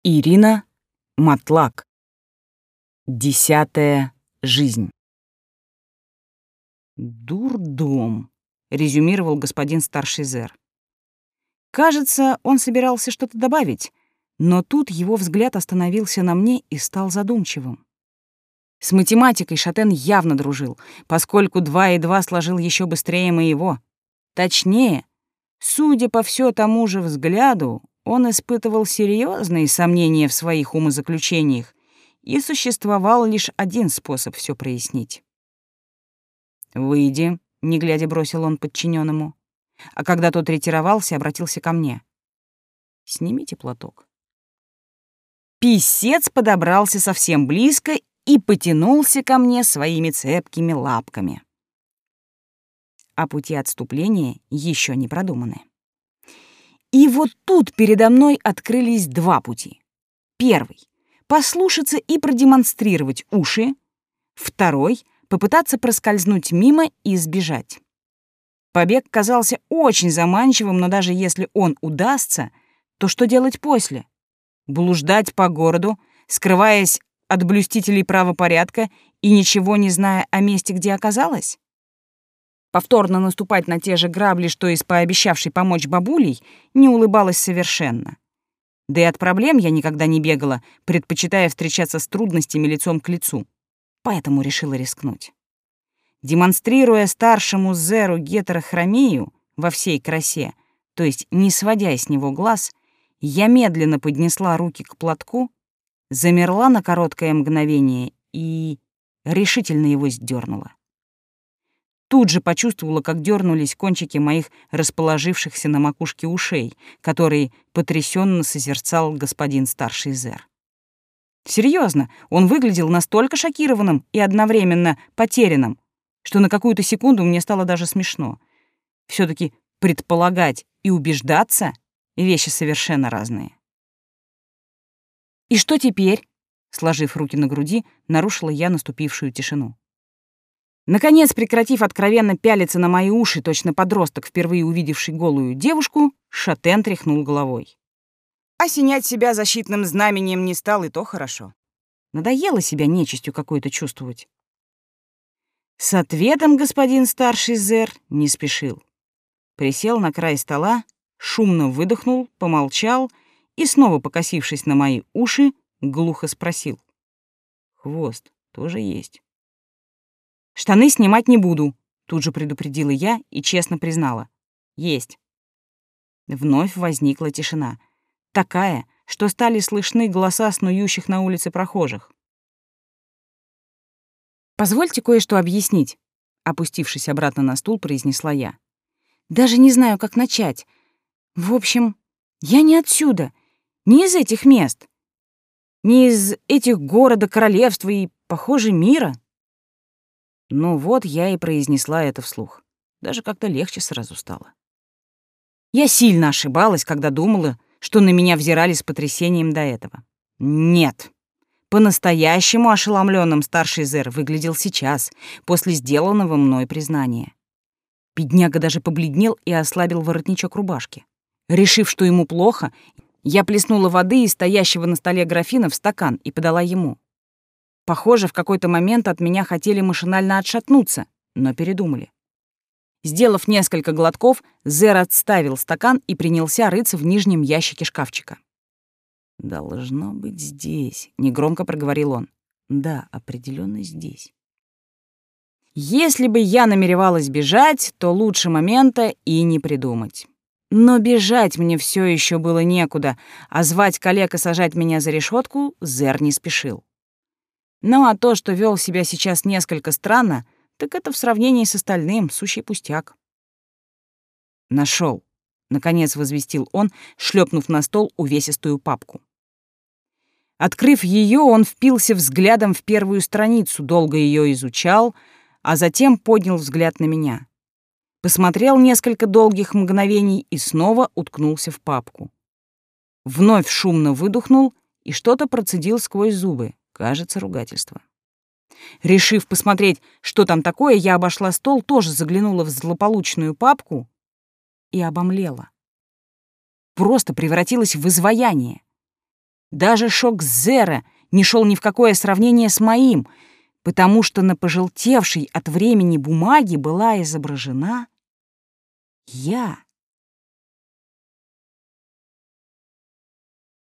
Ирина Матлак. 10-я жизнь. «Дурдом», — резюмировал господин старший зэр. Кажется, он собирался что-то добавить, но тут его взгляд остановился на мне и стал задумчивым. С математикой Шатен явно дружил, поскольку 2 и 2 сложил еще быстрее моего. Точнее, судя по всё тому же взгляду, он испытывал серьезные сомнения в своих умозаключениях, и существовал лишь один способ все прояснить. «Выйди», — не глядя бросил он подчиненному, а когда тот ретировался, обратился ко мне. «Снимите платок». Писец подобрался совсем близко и потянулся ко мне своими цепкими лапками. А пути отступления еще не продуманы. И вот тут передо мной открылись 2 пути. Первый — послушаться и продемонстрировать уши. Второй — попытаться проскользнуть мимо и сбежать. Побег казался очень заманчивым, но даже если он удастся, то что делать после? Блуждать по городу, скрываясь от блюстителей правопорядка и ничего не зная о месте, где оказалась? Повторно наступать на те же грабли, что и с пообещавшей помочь бабулей, не улыбалась совершенно. Да и от проблем я никогда не бегала, предпочитая встречаться с трудностями лицом к лицу. Поэтому решила рискнуть. Демонстрируя старшему зеру гетерохромию во всей красе, то есть не сводя с него глаз, я медленно поднесла руки к платку, замерла на короткое мгновение и решительно его сдернула. Тут же почувствовала, как дернулись кончики моих расположившихся на макушке ушей, которые потрясенно созерцал господин старший зэр. Серьезно, он выглядел настолько шокированным и одновременно потерянным, что на какую-то секунду мне стало даже смешно. Все-таки предполагать и убеждаться — вещи совершенно разные. «И что теперь?» — сложив руки на груди, нарушила я наступившую тишину. Наконец, прекратив откровенно пялиться на мои уши, точно подросток, впервые увидевший голую девушку, Шатен тряхнул головой. Осенять себя защитным знаменем не стал, и то хорошо. Надоело себя нечистью какой-то чувствовать. С ответом господин старший зэр не спешил. Присел на край стола, шумно выдохнул, помолчал и, снова покосившись на мои уши, глухо спросил. «Хвост тоже есть?» «Штаны снимать не буду», — тут же предупредила я и честно признала. «Есть». Вновь возникла тишина. Такая, что стали слышны голоса снующих на улице прохожих. «Позвольте кое-что объяснить», — опустившись обратно на стул, произнесла я. «Даже не знаю, как начать. В общем, я не отсюда, не из этих мест, не из этих города, королевства и, похоже, мира». Ну вот я и произнесла это вслух. Даже как-то легче сразу стало. Я сильно ошибалась, когда думала, что на меня взирали с потрясением до этого. Нет. По-настоящему ошеломленным старший зэр выглядел сейчас, после сделанного мной признания. Бедняга даже побледнел и ослабил воротничок рубашки. Решив, что ему плохо, я плеснула воды из стоящего на столе графина в стакан и подала ему. Похоже, в какой-то момент от меня хотели машинально отшатнуться, но передумали. Сделав несколько глотков, зэр отставил стакан и принялся рыться в нижнем ящике шкафчика. «Должно быть здесь», — негромко проговорил он. «Да, определенно здесь». Если бы я намеревалась бежать, то лучше момента и не придумать. Но бежать мне все еще было некуда, а звать коллег и сажать меня за решетку зэр не спешил. Ну а то, что вел себя сейчас несколько странно, так это в сравнении с остальным сущий пустяк. Нашел, наконец возвестил он, шлепнув на стол увесистую папку. Открыв ее, он впился взглядом в первую страницу, долго ее изучал, а затем поднял взгляд на меня. Посмотрел несколько долгих мгновений и снова уткнулся в папку. Вновь шумно выдохнул и что-то процедил сквозь зубы. Кажется, ругательство. Решив посмотреть, что там такое, я обошла стол, тоже заглянула в злополучную папку и обомлела. Просто превратилась в изваяние. Даже шок Зера не шел ни в какое сравнение с моим, потому что на пожелтевшей от времени бумаге была изображена я.